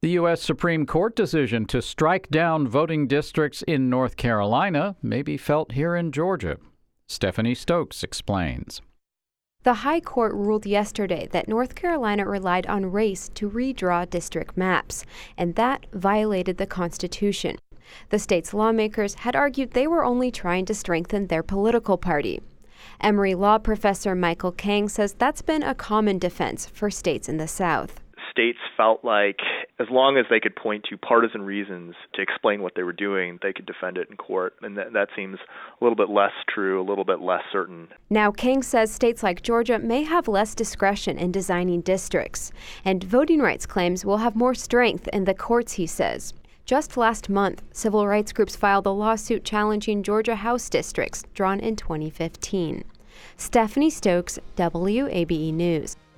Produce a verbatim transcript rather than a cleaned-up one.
The U S Supreme Court decision to strike down voting districts in North Carolina may be felt here in Georgia. Stephanie Stokes explains. The High Court ruled yesterday that North Carolina relied on race to redraw district maps, and that violated the Constitution. The state's lawmakers had argued they were only trying to strengthen their political party. Emory law professor Michael Kang says that's been a common defense for states in the South. States felt like as long as they could point to partisan reasons to explain what they were doing, they could defend it in court. And that, that seems a little bit less true, a little bit less certain. Now, King says states like Georgia may have less discretion in designing districts. And voting rights claims will have more strength in the courts, he says. Just last month, civil rights groups filed a lawsuit challenging Georgia House districts drawn in twenty fifteen. Stephanie Stokes, W A B E News.